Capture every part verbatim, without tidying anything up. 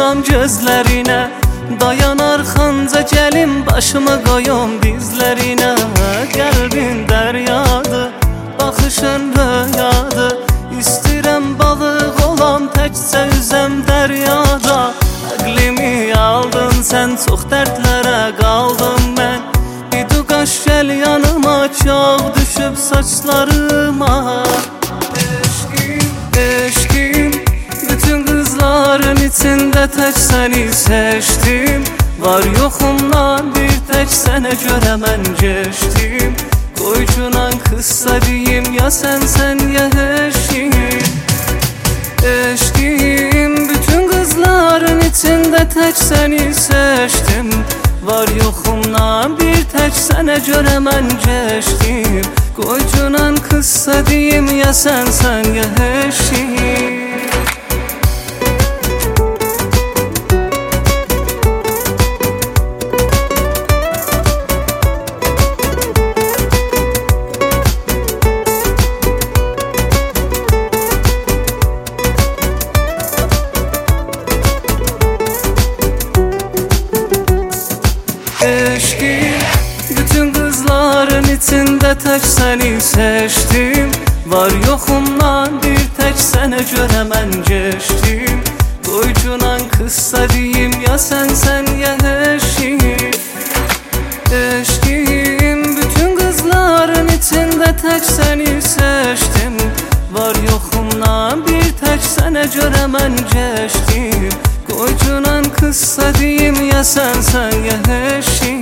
baxıram gözlərinə, dayanar xanca gəlim başımı qoyum dizlərinə. Qəlbin dəryadır, baxışın röyadır, İstəyirəm balıq olam təkcə üzəm dəryada. Əqlimi aldın sən, çox dərdlərə qaldım mən. İdu qaş gəl yanıma, çox düşüb saçlarıma. Eşqim, eşqim, bütün qızların içində tək səni seçdim. Var yoxumdan bir tək sənə görə mən geçdim. Qoycunan qıssa deyim, ya sənsən ya eşqim. Eşqim, bütün qızların içində tək səni seçdim. Var yoxumdan bir tək sənə görə mən geçdim. Qoycunan qıssa deyim, ya sənsən ya eşqim. Eşqim, bütün qızların içində tək səni seçdim. Var yoxumdan bir tək sənə görə mən geçdim. Qoycunan qıssa deyim, ya sənsən ya eşqim. Eşqim, bütün qızların içində tək səni seçdim. Var yoxumdan bir tək sənə görə mən geçdim. Qoycunan qıssa deyim, ya sənsən ya eşqim.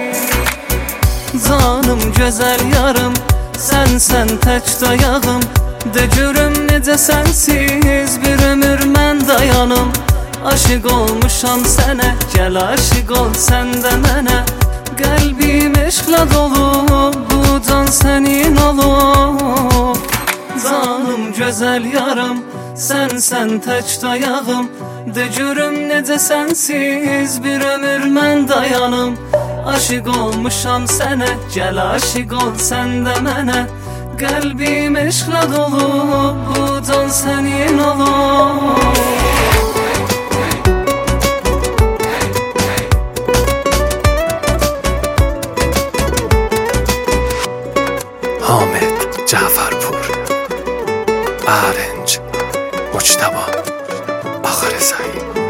Canım gözəl yarım, sənsən tək dayağım. De görüm necə sənsiz bir ömür mən dayanım. Aşıq olmuşam sənə, gəl aşıq ol sən də mənə. Qəlbim eşqlə dolub, bu can sənin olub. Canım gözəl yarım, sənsən tək dayağım. De görüm necə sənsiz bir ömür mən dayanım. Aşıq olmuşam sənə, gəl aşıq ol sən də mənə. Qəlbim eşqlə dolub, bu can sənin olub. حامد جعفرپور، ارنج مجتبی آخر سعید.